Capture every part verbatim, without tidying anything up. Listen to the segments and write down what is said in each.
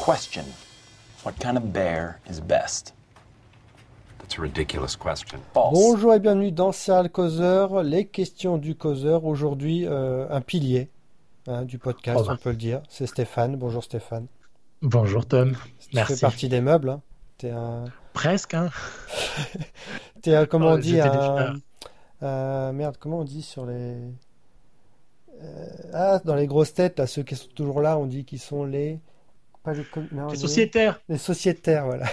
Question. What kind of bear is best? That's a ridiculous question. False. Bonjour et bienvenue dans Serial Causeur, les questions du causeur. Aujourd'hui, euh, un pilier hein, du podcast, Oh bah. on peut le dire. C'est Stéphane. Bonjour Stéphane. Bonjour Tom, Tu merci. fais partie des meubles. Hein. T'es un... Presque, hein. T'es un, comment Oh, on dit, j'étais un... déjà- un- Merde, comment on dit sur les... Euh, Ah, dans les grosses têtes, là, ceux qui sont toujours là, on dit qu'ils sont les... Pas les, com- non, Les les- sociétaires. Les sociétaires, voilà.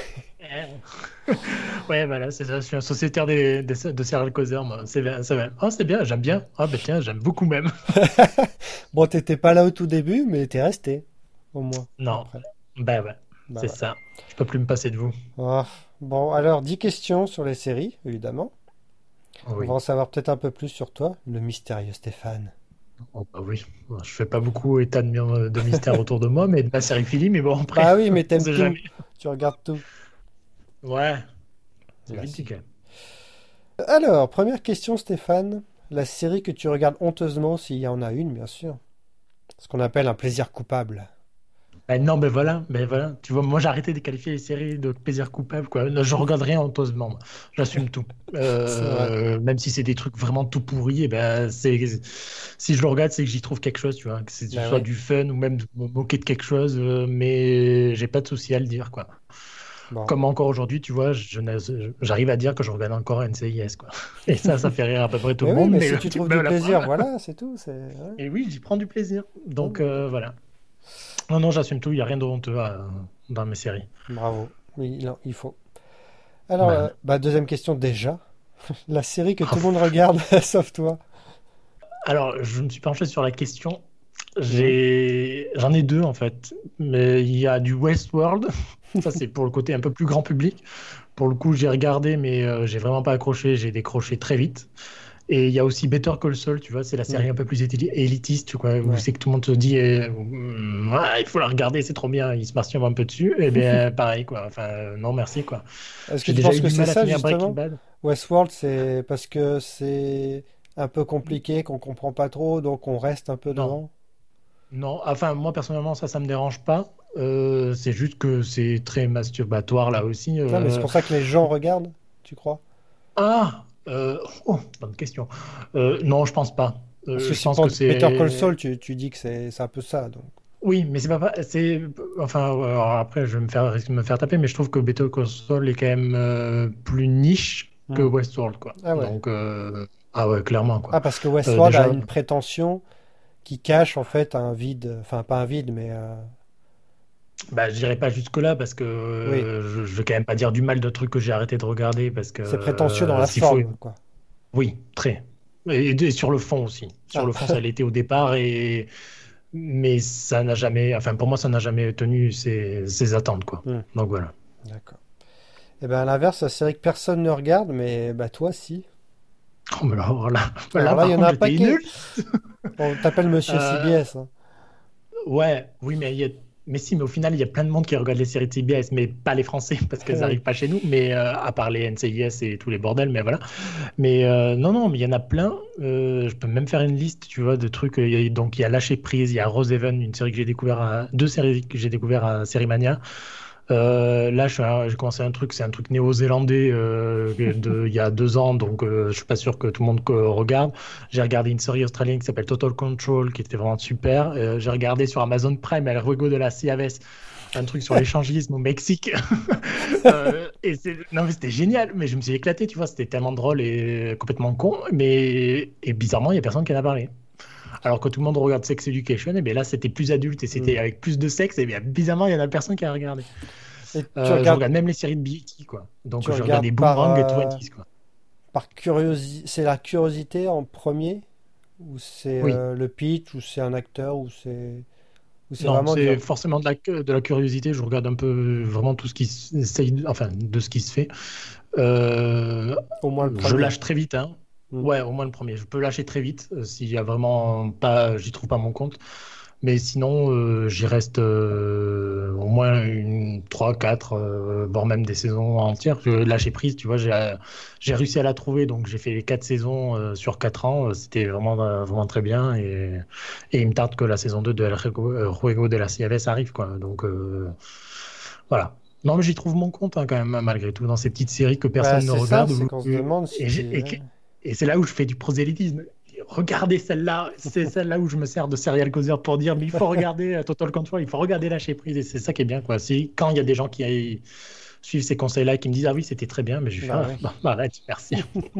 Ouais, voilà, c'est ça. Je suis un sociétaire des, des- de Serial Causeur, moi. C'est bien, c'est bien. Oh, c'est bien, j'aime bien. Ah, ben tiens, j'aime beaucoup même. Bon, t'étais pas là au tout début, mais t'es resté, au moins. Non. Après. Ben ouais, Bah, c'est ouais. ça. Je peux plus me passer de vous. Ah, bon, alors, dix questions sur les séries, évidemment. Oui. On va en savoir peut-être un peu plus sur toi, le mystérieux Stéphane. Oh, bah oui. Bon, je fais pas beaucoup état de, mi- de mystère autour de moi, mais de ma série Philly, mais bon, après. Bah oui, mais on t'aimes sait tout. jamais. Tu regardes tout. Ouais. C'est Bah, vite si. dit, quand même. Alors, première question, Stéphane. La série que tu regardes honteusement, s'il y en a une, bien sûr. Ce qu'on appelle un plaisir coupable. Ben non, ben voilà, ben voilà. Tu vois, moi j'ai arrêté de qualifier les séries de plaisir coupable, quoi. Je regarde rien honteusement, moi. J'assume tout. Euh, C'est vrai. même si c'est des trucs vraiment tout pourris, eh ben c'est si je le regarde, c'est que j'y trouve quelque chose, tu vois, que c'est Bah soit ouais. du fun ou même de me moquer de quelque chose, euh, mais j'ai pas de souci à le dire, quoi. Bon. Comme encore aujourd'hui, tu vois, je n'ai- j'arrive à dire que je regarde encore N C I S, quoi. Et ça, ça fait rire à peu près tout Mais le oui, monde, mais mais si tu trouves mais du la plaisir, preuve. voilà, c'est tout. C'est... ouais. Et oui, j'y prends du plaisir. Donc Oh, euh, voilà. Non, non, j'assume tout. Il y a rien de honteux à- dans mes séries. bravo. Oui, non, il faut. Alors, Ben, euh, bah, deuxième question déjà. La série que ah, tout le monde regarde, sauf toi. Alors, je me suis penché sur la question. Mhm. J'ai, j'en ai deux en fait. Mais il y a du Westworld. Ça, c'est pour le côté un peu plus grand public. Pour le coup, j'ai regardé, mais euh, j'ai vraiment pas accroché. J'ai décroché très vite. Et il y a aussi Better Call Saul, tu vois, c'est la série Mhm. un peu plus éli- élitiste, tu vois, où Ouais. c'est que tout le monde te dit, euh, Mm, ouais, il faut la regarder, c'est trop bien, il se masturbent un peu dessus. Et bien, pareil, quoi. Enfin, euh, non, merci, quoi. Est-ce que J'ai tu déjà penses eu que du c'est mal à ça, finir Breaking justement? Bad. Westworld, c'est parce que c'est un peu compliqué, qu'on comprend pas trop, donc on reste un peu Non. devant. Non, enfin, moi personnellement, ça, ça me dérange pas. Euh, c'est juste que c'est très masturbatoire là aussi. Non, mais c'est Euh, pour ça que les gens regardent, tu crois? Ah, euh, oh, bonne question. Euh, non, je pense pas. Parce Euh, que je si pense pour que Better Call c'est. Saul, tu, tu dis que c'est c'est un peu ça, donc. Oui, mais c'est pas. pas- C'est. Enfin, ouais, alors après, je vais me faire, risque de me faire taper, mais je trouve que Better Call Saul est quand même euh, plus niche que Hmm. Westworld, quoi. Ah ouais. Donc, euh, ah ouais, clairement, quoi. Ah, parce que Euh, Westworld a déjà, une prétention qui cache en fait un vide, enfin pas un vide, mais euh, bah, je dirais pas jusque-là parce que oui, euh, je, je vais quand même pas dire du mal de trucs que j'ai arrêté de regarder parce que c'est prétentieux dans euh, la s'il faut. forme, quoi. Oui, très. Et, et sur le fond aussi. Sur Ah, le fond, ça l'était au départ, et... mais ça n'a jamais, enfin pour moi, ça n'a jamais tenu ses, ses attentes, quoi. hmm, Donc voilà. d'accord. Et ben à l'inverse, la série que personne ne regarde, mais bah toi si. Oh, mais alors là, Alors là, là, il par y en a contre, un j'étais paquet. nul. On t'appelle Monsieur Euh, C B S. Hein. ouais, oui, mais, il y a... mais si, mais au final, il y a plein de monde qui regarde les séries de C B S, mais pas les Français, parce qu'elles Oui. n'arrivent pas chez nous, mais euh, à part les N C I S et tous les bordels, mais voilà. Mais euh, non, non, mais il y en a plein. Euh, je peux même faire une liste, tu vois, de trucs. Il y a- donc, il y a Lâcher Prise, il y a Roseven, une série que j'ai découvert à... deux séries que j'ai découvert à Sérimania. Euh, là, je suis un- j'ai commencé un truc, c'est un truc néo-zélandais euh, de, il y a deux ans, donc euh, je suis pas sûr que tout le monde euh, regarde. J'ai regardé une série australienne qui s'appelle Total Control, qui était vraiment super. Euh, j'ai regardé sur Amazon Prime El Juego de la Ciaves, un truc sur l'échangisme au Mexique. Euh, et c'est, non mais c'était génial, mais je me suis éclaté, tu vois, c'était tellement drôle et complètement con, mais et bizarrement, il y a personne qui en a parlé. Alors que tout le monde regarde Sex Education, et bien là c'était plus adulte et c'était Hmm. avec plus de sexe, et bien bizarrement, il y en a personne qui a regardé. Et tu Euh, je regardes, regarde même les séries de B E T, quoi. Donc tu je regarde des regardes par, Boomerang et euh, vingt, quoi. par curiosité. C'est la curiosité en premier, ou c'est Oui. euh, le pitch, ou c'est un acteur, ou c'est ou c'est Non, vraiment c'est du... forcément de la, de la curiosité. Je regarde un peu vraiment tout ce qui s- essaye, de- enfin, de ce qui se fait. Euh, au moins le je premier. lâche très vite, hein. Hmm. Ouais, au moins le premier. Je peux lâcher très vite euh, s'il y a vraiment pas, j'y trouve pas mon compte. Mais sinon, euh, j'y reste, euh, on au moins une trois, quatre, euh, voire même des saisons entières. Je lâcher prise, tu vois, j'ai euh, j'ai réussi à la trouver, donc j'ai fait les quatre saisons euh, sur quatre ans. euh, C'était vraiment, euh, vraiment très bien. Et, et il me tarde que la saison deux de El Juego, euh, Juego de la Ciaves arrive, quoi. Donc euh, voilà. Non, mais j'y trouve mon compte hein, quand même, malgré tout, dans ces petites séries que Bah, personne ne c'est ça, regarde. c'est où- qu'on se demande si et, j'ai- tu... et, que- et c'est là où je fais du prosélytisme. Regardez celle-là, c'est celle-là où je me sers de serial causeur pour dire, mais il faut regarder euh, Total Control, il faut regarder Lâcher prise, et c'est ça qui est bien, quoi. Si, quand il y a des gens qui aillent suivent ces conseils-là et qui me disent, ah oui, c'était très bien, mais je fais, Bah ah, oui. bah, bah, arrête, merci.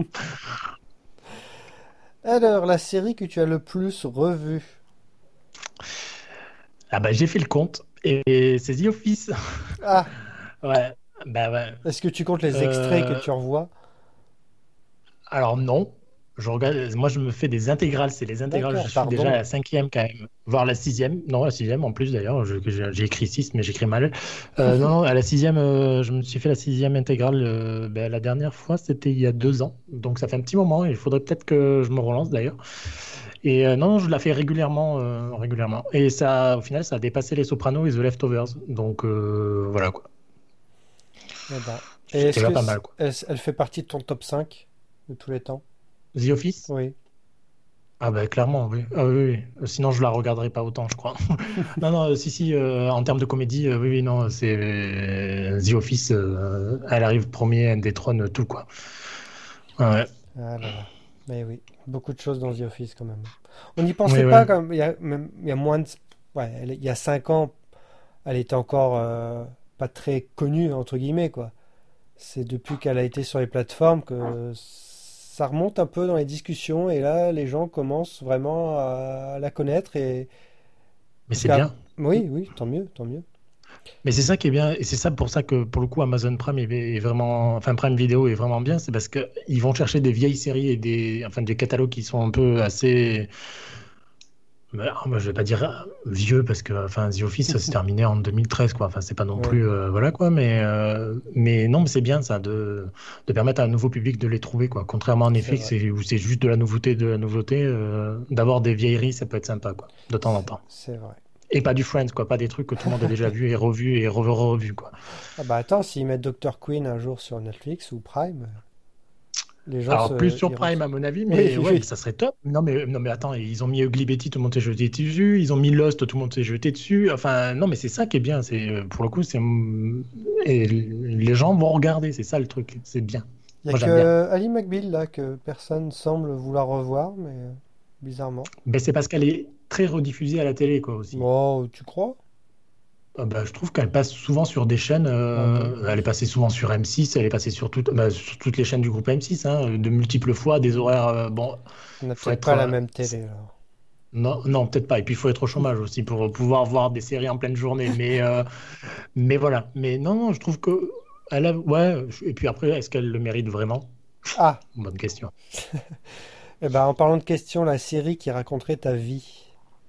Alors, la série que tu as le plus revue? Ah bah, j'ai fait le compte, et c'est The Office. Ah, Ouais, bah ouais. est-ce que tu comptes les extraits que Euh, tu revois? Alors non, je regarde, moi je me fais des intégrales, c'est les intégrales, je D'accord, suis déjà à pardon. la cinquième quand même, voire la sixième, non la sixième en plus d'ailleurs, je- que j'ai j'ai écrit six mais j'écris mal. Euh, non, non, à la sixième, euh, je me suis fait la sixième intégrale, euh, ben, la dernière fois c'était il y a deux ans, donc ça fait un petit moment, il faudrait peut-être que je me relance d'ailleurs. Et euh, non, non, je la fais régulièrement, euh, régulièrement, et ça, au final ça a dépassé les Sopranos et The Leftovers, donc euh, voilà quoi, Eh ben. Et c'est est-ce déjà que pas c- mal quoi. elle, elle fait partie de ton top cinq de tous les temps? The Office? Oui. Ah bah clairement, oui. Ah, oui, oui. Euh, Sinon, je la regarderai pas autant, je crois. Non, non, euh, si, si, euh, en termes de comédie, euh, oui, oui, non, c'est euh, The Office, euh, elle arrive premier, elle détrône tout, quoi. Ah ouais. Ah là là. Mais oui, beaucoup de choses dans The Office quand même. On n'y pensait Oui, pas oui. comme il y a, même, il y a moins de... Ouais, elle- il y a cinq ans, elle était encore euh, pas très connue, entre guillemets, quoi. C'est depuis qu'elle a été sur les plateformes que ça remonte un peu dans les discussions et là, les gens commencent vraiment à la connaître et... Mais Parce c'est qu'à- bien. Oui, oui, tant mieux, tant mieux. Mais c'est ça qui est bien, et c'est ça pour ça que, pour le coup, Amazon Prime est, est vraiment, enfin, Prime Video est vraiment bien, c'est parce que ils vont chercher des vieilles séries et des, enfin, des catalogues qui sont un peu assez. Bah, moi, je vais pas dire euh, vieux parce que enfin The Office ça s'est terminé en deux mille treize quoi. Enfin c'est pas non Oui, plus euh, voilà quoi mais euh, mais non mais c'est bien ça de de permettre à un nouveau public de les trouver quoi. Contrairement à c'est Netflix vrai. c'est- où c'est juste de la nouveauté de la nouveauté euh, d'avoir des vieilleries ça peut être sympa quoi de temps en C'est temps. c'est vrai. Et pas du Friends quoi, pas des trucs que tout le monde a déjà vu et revu et revu revu quoi. Ah bah attends, s'ils mettent docteur Queen un jour sur Netflix ou Prime, les gens Alors plus se sur iront. Prime à mon avis Oui, mais ouais mais oui. ça serait top. Non mais non mais attends ils ont mis Ugly Betty tout le monde s'est jeté dessus, ils ont mis Lost tout le monde s'est jeté dessus. Enfin non mais c'est ça qui est bien c'est euh, pour le coup c'est et les gens vont regarder c'est ça le truc c'est bien. Il y a Moi j'aime bien. que Ali McBeal là que personne semble vouloir revoir, mais euh, bizarrement. Mais c'est parce qu'elle est très rediffusée à la télé quoi aussi. Oh, tu crois? Ah bah, je trouve qu'elle passe souvent sur des chaînes. Ah bon, euh, elle est passée souvent sur M six, elle est passée sur, toutes bah, sur toutes les chaînes du groupe M six, hein, de multiples fois, des horaires. euh, bon, on n'a faut peut-être être. pas la euh, même télé alors. non, non, peut-être pas. Et puis il faut être au chômage aussi pour pouvoir voir des séries en pleine journée. Mais, euh, mais voilà. Mais non, non, je trouve que. Elle a... Ouais. Et puis après, est-ce qu'elle le mérite vraiment? Ah, Bonne question. eh ben en parlant de questions, la série qui raconterait ta vie.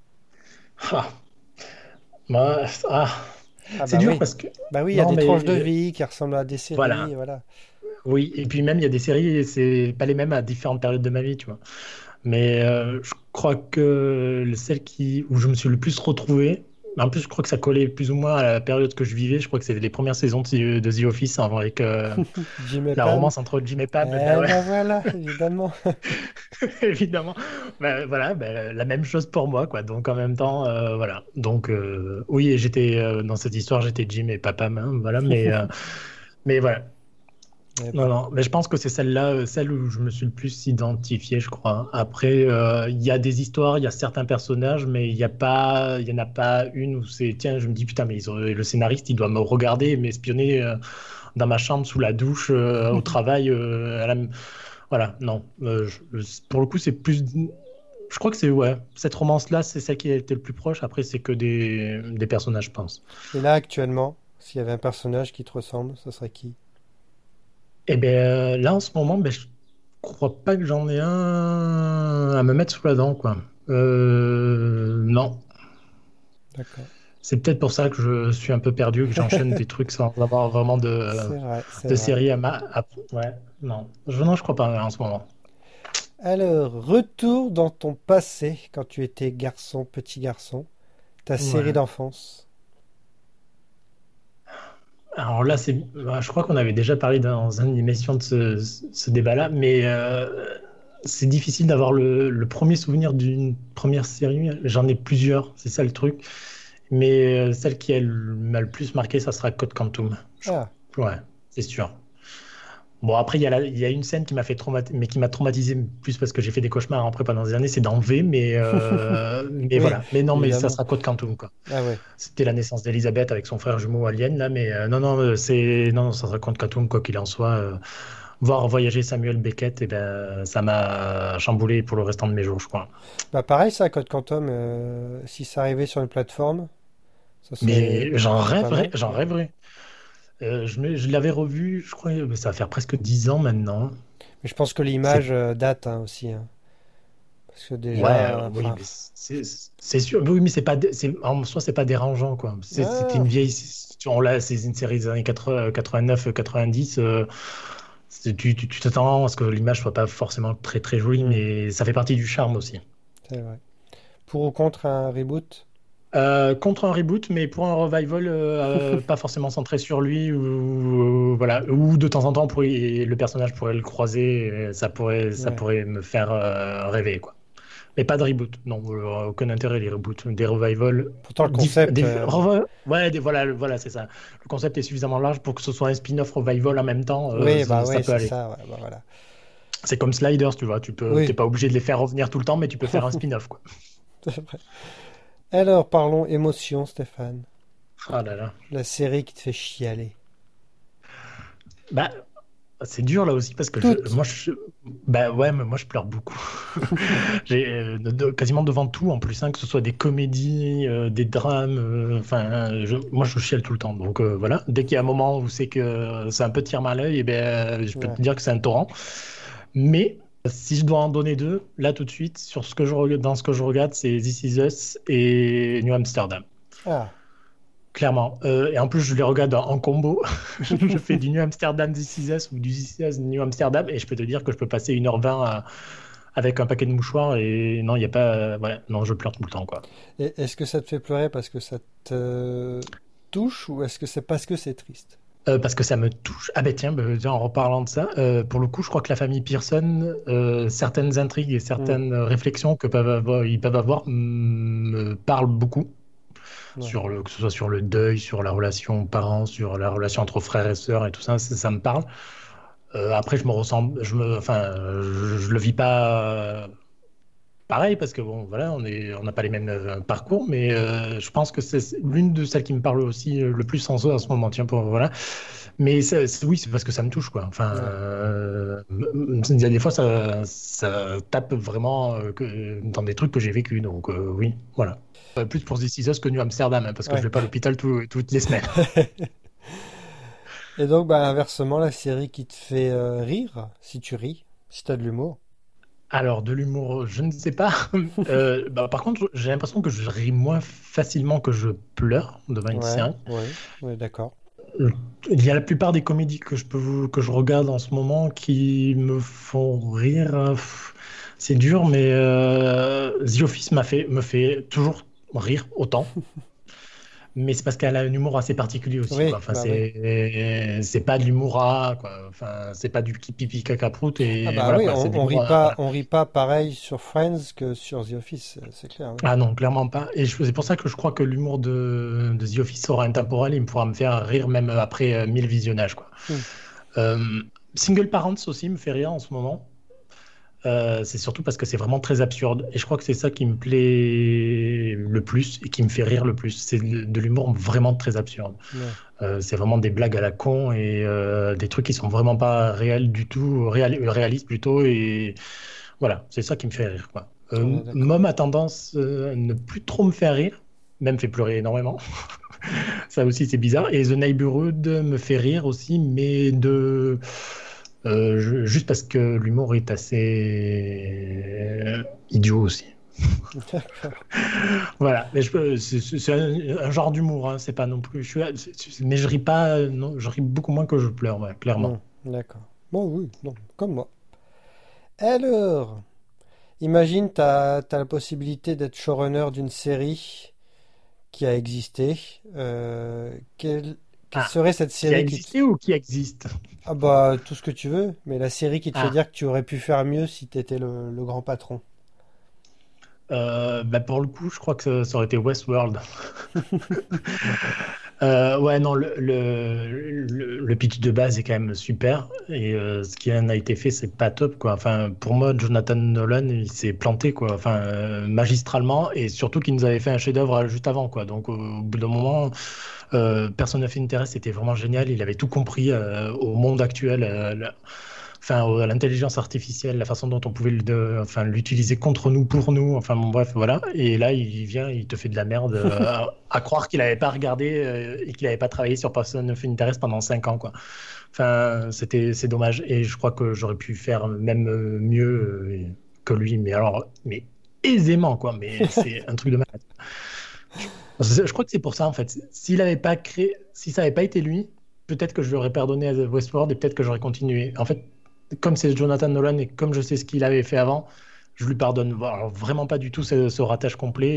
Ah, bah, ah, Ah c'est bah dur oui. parce que. Bah oui, il y a Non, des tranches de mais vie qui ressemblent à des séries, voilà. voilà. Oui, et puis même il y a des séries, c'est pas les mêmes à différentes périodes de ma vie, tu vois. Mais euh, je crois que celle qui, où je me suis le plus retrouvé, en plus je crois que ça collait plus ou moins à la période que je vivais, je crois que c'était les premières saisons de, de The Office hein, avec euh, Jim et la Pam. romance entre Jim et Eh Pam, bah ouais, ben voilà, évidemment. évidemment. Bah, voilà, bah, la même chose pour moi, quoi. Donc en même temps, euh, voilà. Donc euh, oui, j'étais euh, dans cette histoire, j'étais Jim et pas Pam, hein, voilà, mais, euh, mais voilà. Eh Non, ben, non, mais je pense que c'est celle-là, euh, celle où je me suis le plus identifié, je crois. Après, euh, il y a des histoires, il y a certains personnages, mais il y a pas, il y en a pas une où c'est, tiens, je me dis, putain, mais ils ont- le scénariste, il doit me regarder, m'espionner euh, dans ma chambre, sous la douche, euh, au travail, euh, à la... Voilà, non. Euh, je- pour le coup, c'est plus... Je crois que c'est, ouais, cette romance-là, c'est celle qui a été le plus proche. Après, c'est que des, des personnages, je pense. Et là, actuellement, s'il y avait un personnage qui te ressemble, ça serait qui? Et ben euh, là, en ce moment, ben, je crois pas que j'en ai un à me mettre sous la dent, quoi. Euh, non. D'accord. C'est peut-être pour ça que je suis un peu perdu, que j'enchaîne des trucs sans avoir vraiment de, C'est vrai, c'est de vrai. série à ma... à- Ouais, non. Je, non, je crois pas en ce moment. Alors, retour dans ton passé, quand tu étais garçon, petit garçon, ta série Ouais. d'enfance. Alors là, c'est, bah, je crois qu'on avait déjà parlé dans une émission de ce, ce débat-là, mais euh, c'est difficile d'avoir le, le premier souvenir d'une première série. J'en ai plusieurs, c'est ça le truc. Mais euh, celle qui elle, m'a le plus marqué, ça sera Code Quantum. Je- Ah, Ouais, c'est sûr. Bon, après, il y a, la- il y a une scène qui m'a fait traumati- mais qui m'a traumatisé plus parce que j'ai fait des cauchemars en prépa pendant des années, c'est dans V, mais, euh, mais oui, voilà. Mais non, mais ça évidemment. sera Code Quantum, quoi. Ah ouais. C'était la naissance d'Elisabeth avec son frère jumeau Alien, là, mais euh, non, non, euh, c'est, non, non, ça sera Code Quantum, quoi qu'il en soit. euh, voir voyager Samuel Beckett, et ben, ça m'a chamboulé pour le restant de mes jours, je crois. Bah pareil, ça, Code Quantum, euh, si ça arrivait sur une plateforme, ça serait, Mais j'en ça serait pas rêverais, mal. j'en Ouais. rêverais. Euh, je me- je l'avais revu, je crois, mais ça va faire presque dix ans maintenant. Mais je pense que C'est l'image euh, date hein, aussi. Hein. Parce que Ouais, euh, déjà, oui, enfin, mais c'est c'est sûr. Oui, mais c'est pas, dé- c'est en soi, c'est pas dérangeant, quoi. C'est- C'était une ah, vieille, c'est- on l'a, c'est une série des années quatre-vingts, quatre-vingt-neuf, quatre-vingt-dix. euh, c'est- tu tu tu t'attends à ce que l'image soit pas forcément très très jolie, hmm, mais ça fait partie du charme aussi. c'est vrai. Pour ou contre un reboot? Euh, contre un reboot, mais pour un revival, euh, euh, pas forcément centré sur lui, ou, ou- voilà, ou de temps en temps, on pourrait- le personnage pourrait le croiser, et ça pourrait, ça Ouais. pourrait me faire euh, rêver, quoi. Mais pas de reboot, non, euh, aucun intérêt les reboots, des revivals. Pourtant, le diff- concept, des, euh, revi- ouais, des- voilà, voilà, c'est ça. Le concept est suffisamment large pour que ce soit un spin-off revival en même temps, euh, oui, ça, bah ça oui, peut c'est aller. ça. Ouais, bah voilà. C'est comme Sliders, tu vois, tu peux, t'es Oui, pas obligé de les faire revenir tout le temps, mais tu peux faire un spin-off, quoi. c'est vrai. Alors, parlons émotion, Stéphane. Ah là là. La série qui te fait chialer. Bah, c'est dur là aussi parce que je, Toutes. moi, je, bah ouais, mais moi je pleure beaucoup. J'ai euh, de- de- quasiment devant tout en plus, hein, que ce soit des comédies, euh, des drames. euh, Enfin, euh, je- moi je chiale tout le temps. Donc euh, voilà, dès qu'il y a un moment où c'est que c'est un peu tir à l'œil, et ben, euh, je peux Ouais. te dire que c'est un torrent. Mais si je dois en donner deux, là tout de suite, sur ce que je regarde, dans ce que je regarde, c'est This Is Us et New Amsterdam. Ah, Clairement. Euh, et en plus, je les regarde en, en combo. Je fais du New Amsterdam This Is Us ou du This Is Us New Amsterdam. Et je peux te dire que je peux passer une heure vingt à- avec un paquet de mouchoirs. Et non, il n'y a pas. euh, ouais, non, je pleure tout le temps, quoi. et est-ce que ça te fait pleurer parce que ça te touche ou est-ce que c'est parce que c'est triste? Euh, parce que ça me touche. Ah ben tiens, ben, tiens, en reparlant de ça, euh, pour le coup, je crois que la famille Pearson, euh, certaines intrigues et Hmm, certaines réflexions que peuvent avoir, ils peuvent avoir mm, me parlent beaucoup. ouais. Sur le, que ce soit sur le deuil, sur la relation parents, sur la relation entre frères et sœurs et tout ça, ça, ça me parle. Euh, après, je me ressens, je me, enfin, je, je le vis pas euh, pareil parce que bon, voilà, on est, on n'a pas les mêmes euh, parcours, mais euh, je pense que c'est l'une de celles qui me parle aussi euh, le plus en soi à ce moment. Tiens, pour voilà. Mais ça- c'est- oui, c'est parce que ça me touche, quoi. Enfin, Ouais. euh, m- m- il y a des fois, ça, ça tape vraiment euh, que, dans des trucs que j'ai vécu. Donc euh, oui, voilà. Euh, Plus pour This Is Us que New Amsterdam, hein, parce que je Ouais. vais pas à l'hôpital tout- toutes les semaines. Et donc, bah, inversement, la série qui te fait euh, rire, si tu ris, si t'as de l'humour. Alors, de l'humour, je ne sais pas. Euh, bah, par contre, j'ai l'impression que je ris moins facilement que je pleure devant une Ouais, série. ouais, ouais, d'accord. Euh, Il y a la plupart des comédies que je peux vous- que je regarde en ce moment qui me font rire. euh, pff, C'est dur, mais euh, The Office m'a fait, me fait toujours rire autant. Mais c'est parce qu'elle a un humour assez particulier aussi, Oui, quoi. Enfin, bah oui. c'est c'est pas de l'humour à, quoi. Enfin, c'est pas du pipi caca prout Ah et bah voilà, oui, quoi. C'est de on, on rit l'humour. euh, pas, voilà. on rit pas pareil sur Friends que sur The Office, c'est c'est clair. Oui. Ah non, clairement pas. Et je- c'est pour ça que je crois que l'humour de, de The Office aura intemporel. Il me pourra me faire rire même après euh, mille visionnages, quoi. Hmm. Euh, Single Parents aussi me fait rire en ce moment. Euh, c'est surtout parce que c'est vraiment très absurde. Et je crois que c'est ça qui me plaît le plus et qui me fait rire le plus. C'est de, de l'humour vraiment très absurde. Ouais. Euh, c'est vraiment des blagues à la con et euh, des trucs qui sont vraiment pas réels du tout, réal- réalistes plutôt. Et voilà, c'est ça qui me fait rire, quoi. Euh, Ouais, d'accord. Mom a tendance euh, à ne plus trop me faire rire, même me fait pleurer énormément. Ça aussi, c'est bizarre. Et The Neighborhood me fait rire aussi, mais de euh, je- juste parce que l'humour est assez euh, idiot aussi. D'accord. Voilà, mais je peux- c'est c'est- c'est un, un genre d'humour, hein, c'est pas non plus. Je suis, c'est- c'est- mais je ris pas, euh, non, je ris beaucoup moins que je pleure, ouais, clairement. Hmm, d'accord. Bon, oui, non, comme moi. Alors, imagine, tu as la possibilité d'être showrunner d'une série qui a existé. Euh, quelle, quelle Ah, serait cette qui a série qui te... existé ou qui existe? Ah bah, tout ce que tu veux, mais la série qui te fait Ah, dire que tu aurais pu faire mieux si t'étais le, le grand patron. euh, bah pour le coup, je crois que ça, ça aurait été Westworld. Euh, ouais, non, le, le, le, le pitch de base est quand même super. Et euh, ce qui en a été fait, c'est pas top, quoi. Enfin, pour moi, Jonathan Nolan, il s'est planté, quoi. Enfin, euh, magistralement. Et surtout qu'il nous avait fait un chef-d'œuvre euh, juste avant, quoi. Donc, au, au bout d'un moment, euh, Person of Interest était vraiment génial. Il avait tout compris euh, au monde actuel. Euh, la- Enfin, au- à l'intelligence artificielle, la façon dont on pouvait le- de- enfin, l'utiliser contre nous, pour nous, enfin bon, bref, voilà. Et là, il vient, il te fait de la merde, euh, à, à croire qu'il n'avait pas regardé euh, et qu'il n'avait pas travaillé sur Person of Interest pendant cinq ans, quoi. Enfin, c'était, c'est dommage. Et je crois que j'aurais pu faire même euh, mieux euh, que lui, mais alors, mais aisément, quoi. Mais c'est un truc de malade. Je, je crois que c'est pour ça, en fait. S'il avait pas créé, si ça n'avait pas été lui, peut-être que je lui aurais pardonné à Westworld et peut-être que j'aurais continué. En fait, comme c'est Jonathan Nolan et comme je sais ce qu'il avait fait avant, je lui pardonne. Bon, alors, vraiment pas du tout ce, ce ratage complet.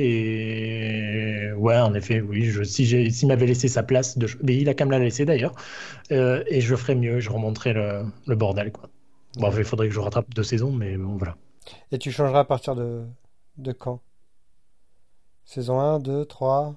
Et ouais, en effet, oui, je, si j'ai, s'il m'avait laissé sa place, de, mais il a quand même la laissé d'ailleurs, euh, et je ferais mieux, je remonterais le, le bordel, quoi. Bon, il D'accord. faudrait que je rattrape deux saisons, mais bon, voilà. Et tu changeras à partir de, de quand? Saison un, deux, trois.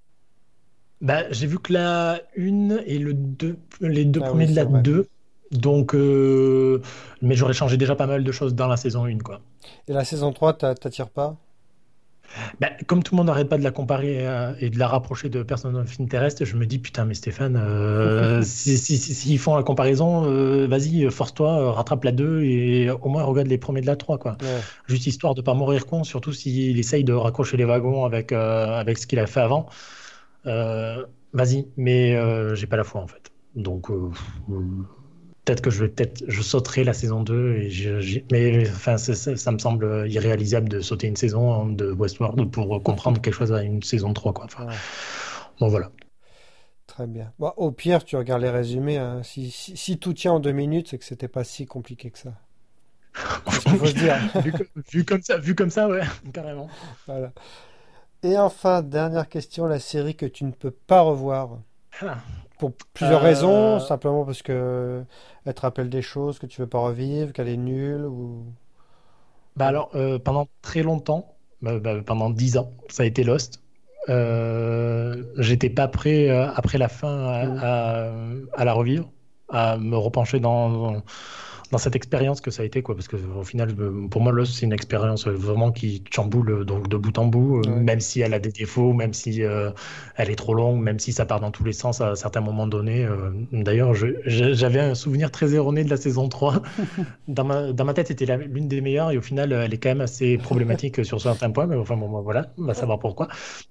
Bah, j'ai vu que la une et le deux, les deux Ah oui, premiers de c'est la vrai. deux. Donc, euh, mais j'aurais changé déjà pas mal de choses dans la saison un, quoi. Et la saison trois, t'a- t'attires pas? Bah, comme tout le monde n'arrête pas de la comparer euh, et de la rapprocher de Person of Interest, je me dis, putain, mais Stéphane, euh, si, si, si- s'ils font la comparaison, euh, vas-y, force-toi, euh, rattrape la deux et au moins regarde les premiers de la trois, quoi. Ouais. Juste histoire de pas mourir con, surtout s'il essaye de raccrocher les wagons avec, euh, avec ce qu'il a fait avant. Euh, Vas-y, mais euh, j'ai pas la foi en fait. Donc euh, peut-être que je vais peut-être je sauterai la saison deux et je- j'ai- mais enfin c'est- c'est- ça me semble irréalisable de sauter une saison de Westworld pour comprendre quelque chose à une saison trois, quoi. Enfin, Ouais, bon voilà. très bien. Bon, au pire, tu regardes les résumés, hein. Si, si, si tout tient en deux minutes, c'est que c'était pas si compliqué que ça. C'est ce qu'il faut se dire. Vu, co- vu comme ça, vu comme ça, ouais, carrément. Voilà. Et enfin, dernière question, la série que tu ne peux pas revoir. Ah. Pour plusieurs raisons, Euh, simplement parce que elle te rappelle des choses que tu veux pas revivre, qu'elle est nulle, ou... Bah Voilà. alors euh, pendant très longtemps, bah, bah, pendant dix ans, ça a été Lost. Euh, j'étais pas prêt euh, après la fin Mm. à, à- à la revivre, à me repencher dans, dans cette expérience que ça a été, quoi. Parce que au final, euh, pour moi, Lost, c'est une expérience euh, vraiment qui te chamboule euh, donc de bout en bout, euh, Ouais. même si elle a des défauts, même si euh, elle est trop longue, même si ça part dans tous les sens à certains moments donnés. euh. D'ailleurs, je- je- j'avais un souvenir très erroné de la saison trois. Dans ma, dans ma tête, c'était la- l'une des meilleures et au final, elle est quand même assez problématique sur certains points. Mais enfin, bon, bah, voilà, on va savoir pourquoi.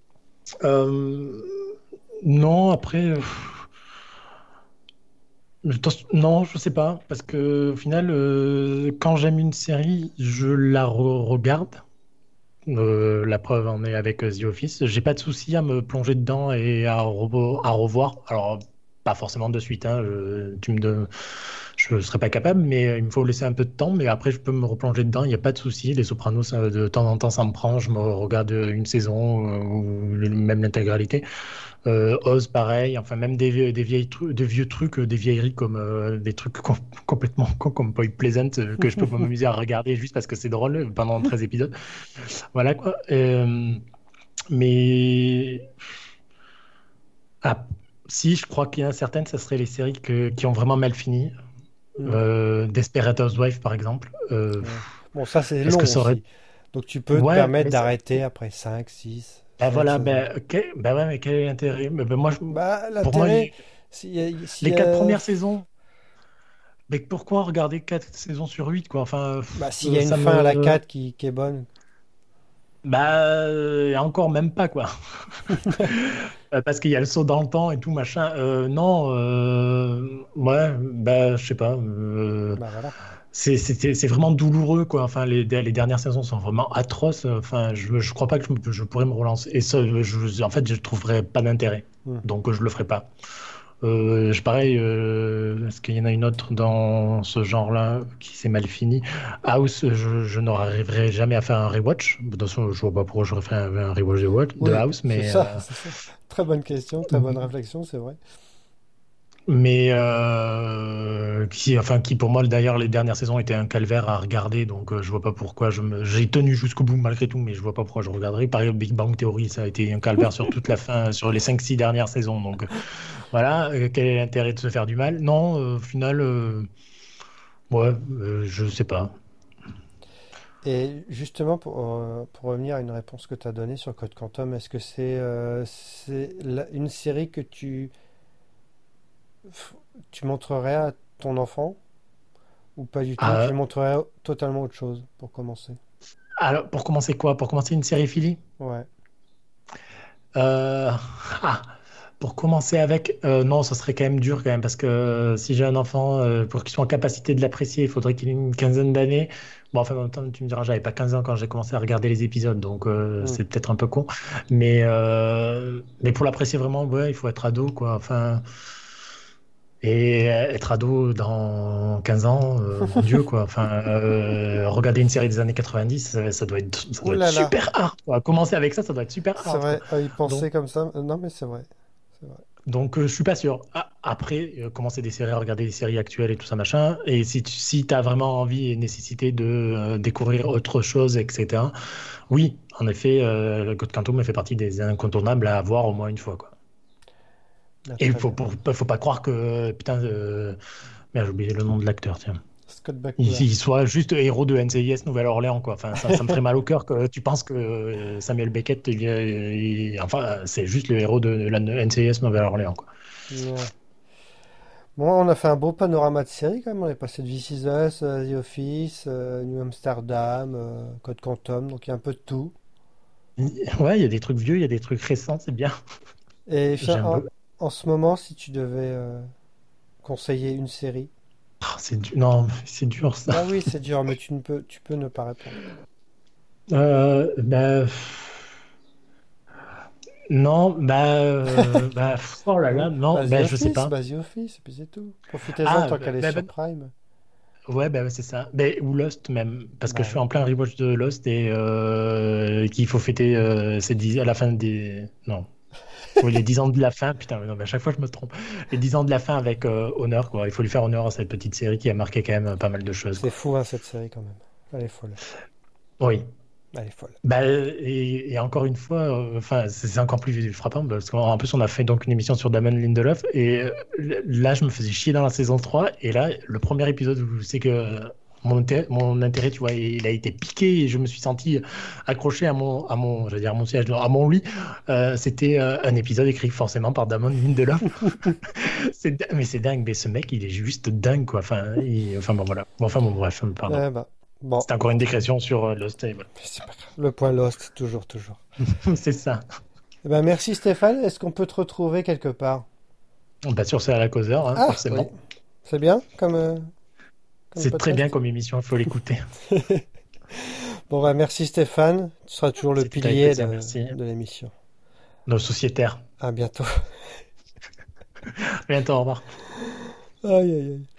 Euh, non, après, euh, je t'en- non, je sais pas, parce que au final, euh, quand j'aime une série, je la re- regarde. Euh, la preuve en est avec euh, The Office. J'ai pas de souci à me plonger dedans et à, revo- à revoir. Alors, pas forcément de suite, hein, je, tu me donnes- je serais pas capable, mais euh, il me faut laisser un peu de temps. Mais après, je peux me replonger dedans, il n'y a pas de souci. Les Sopranos, ça, de temps en temps, ça me prend. Je me regarde une saison euh, ou même l'intégralité. Euh, Oz, pareil. Enfin, même des, vie- des vieilles trucs, des vieux trucs, euh, des vieilleries comme euh, des trucs com- complètement cons comme Point Pleasant euh, que je peux m'amuser à regarder juste parce que c'est drôle euh, pendant treize épisodes. Voilà quoi. Euh, mais ah, si, je crois qu'il y en a certaines, ça serait les séries que- qui ont vraiment mal fini. Mm. Euh, Desperate Housewives, par exemple. Euh, Ouais. Bon, ça c'est est-ce que long ça aurait... aussi. Donc tu peux te Ouais, permettre mais ça... d'arrêter après cinq, six, Ben sept voilà, saisons. ben, ok, ben ouais, mais quel est l'intérêt? Mais ben moi, je- Bah, pour moi, l'intérêt, j'ai- s'il y a, s'il y les quatre a- premières saisons, mais pourquoi regarder quatre saisons sur huit, quoi? Enfin, bah, pff, s'il y euh, a une ça fin à la me... quatre qui, qui est bonne. Bah, euh, encore même pas, quoi. Euh, Parce qu'il y a le saut dans le temps et tout, machin. Euh, non, euh, ouais, bah, je sais pas. euh, Bah voilà. c'est c'est- c'est- c'est vraiment douloureux, quoi. Enfin, les, les dernières saisons sont vraiment atroces. Enfin, je, je crois pas que je, me- je pourrais me relancer. Et ça, je, en fait, je trouverais pas d'intérêt. Mm. Donc, je le ferai pas. Euh, je, pareil, euh, est-ce qu'il y en a une autre dans ce genre-là qui s'est mal fini? House, je, je n'arriverai jamais à faire un rewatch. De toute façon, je vois pas pourquoi j'aurais fait un, un rewatch de, Watch- de Oui, House, c'est mais ça, euh, c'est ça. Très bonne question, très bonne réflexion, c'est vrai. mais euh, qui, enfin, qui pour moi d'ailleurs les dernières saisons étaient un calvaire à regarder, donc euh, je vois pas pourquoi je me, j'ai tenu jusqu'au bout malgré tout, mais je vois pas pourquoi je regarderais. Par exemple, Big Bang Theory, ça a été un calvaire sur toute la fin, sur les cinq six dernières saisons, donc euh, voilà. Euh, quel est l'intérêt de se faire du mal? Non, euh, au final, euh, ouais, euh, je sais pas. Et justement, pour, euh, pour revenir à une réponse que tu as donnée sur Code Quantum, est-ce que c'est euh, c'est la- une série que tu, tu montrerais à ton enfant ou pas du tout? Tu Euh, lui montrerais totalement autre chose pour commencer? alors, pour commencer quoi? Pour commencer une série Philly? Ouais. Euh, ah, pour commencer avec, euh, non, ça serait quand même dur quand même, parce que euh, si j'ai un enfant, euh, pour qu'il soit en capacité de l'apprécier, il faudrait qu'il ait une quinzaine d'années. Bon, enfin, en même temps, tu me diras, j'avais pas quinze ans quand j'ai commencé à regarder les épisodes, donc euh, Hmm. c'est peut-être un peu con. Mais, euh, mais pour l'apprécier vraiment, ouais, il faut être ado, quoi. Enfin, et être ado dans quinze ans, euh, mon Dieu, quoi. Enfin, euh, regarder une série des années quatre-vingt-dix, ça, ça doit être, ça Ouh doit être là là, super hard, quoi. Commencer avec ça, ça doit être super c'est hard, quoi. vrai, à y Donc, penser comme ça. euh, Non, mais c'est vrai. C'est vrai. Donc, euh, je suis pas sûr. A- Après, euh, commencer des séries, regarder des séries actuelles et tout ça, machin. Et si tu si t'as vraiment envie et nécessité de euh, découvrir autre chose, et cetera. Oui, en effet, euh, le Code Quantum fait partie des incontournables à voir au moins une fois, quoi. Bah, Et il très faut, bien. pour- faut pas croire que, putain, euh, merde, j'ai oublié le nom de l'acteur, tiens. Scott Il, Bakula. il soit juste héros de N C I S Nouvelle-Orléans, quoi. Enfin, ça, ça me ferait mal au cœur que tu penses que euh, Samuel Beckett, il, il- enfin, c'est juste le héros de la N C I S Nouvelle-Orléans, quoi. Ouais. Bon, on a fait un beau panorama de séries quand même. On est passé de This Is Us, euh, The Office, euh, New Amsterdam, euh, Code Quantum, donc il y a un peu de tout. Ouais, il y a des trucs vieux, il y a des trucs récents, c'est bien. Et ça, J'aime en, beaucoup. en ce moment, si tu devais euh, conseiller une série. Ah, c'est du... Non, c'est dur ça. Bah oui, c'est dur, mais tu ne peux, tu peux ne pas répondre. Euh, bah, pff, non, bah, euh, bah, pff, oh là Hein. là, non, Bah The bah, je sais Office, pas. bah The Office, et puis c'est tout. Profitez-en Ah, tant bah, qu'elle est bah, sur bah, Prime. ouais, bah, ouais, c'est ça. Bah, ou Lost même, parce que je Bah suis oui. en plein rewatch de Lost et euh, qu'il faut fêter euh, ces dix- à la fin des. Non. Oui, les dix ans de la fin, putain, non, mais à chaque fois je me trompe. Les dix ans de la fin avec euh, honneur, quoi. Il faut lui faire honneur à cette petite série qui a marqué quand même pas mal de choses, C'est quoi. fou, hein, cette série quand même. Elle est folle. Oui. Elle est folle. Bah, et, et encore une fois, euh, enfin, c'est c'est encore plus frappant parce qu'en plus, on a fait donc une émission sur Damon Lindelof et euh, là, je me faisais chier dans la saison trois et là, le premier épisode où c'est que euh, mon intérêt, mon intérêt, tu vois, il a été piqué et je me suis senti accroché à mon, à mon, j'allais dire à mon siège, non, à mon lit. Euh, c'était euh, un épisode écrit forcément par Damon Lindelof. C'est, din- mais c'est dingue, mais ce mec, il est juste dingue, quoi. Enfin, il- enfin bon, voilà. Bon, enfin, bon, bref, pardon. Eh bah, bon, C'était encore une digression sur euh, Lost et voilà. c'est pas grave. Le point Lost, toujours, toujours. C'est ça. Eh ben, merci Stéphane. Est-ce qu'on peut te retrouver quelque part? Bah, sur C'est à la causeur, hein, Ah, oui. forcément. C'est bien comme, euh, comme C'est très bien podcast? comme émission, il faut l'écouter. Bon, bah, merci Stéphane. Tu seras toujours le C'était avec pilier plaisir, de, merci. de l'émission. Nos sociétaires. À bientôt. À bientôt, au revoir. Aïe, aïe, aïe.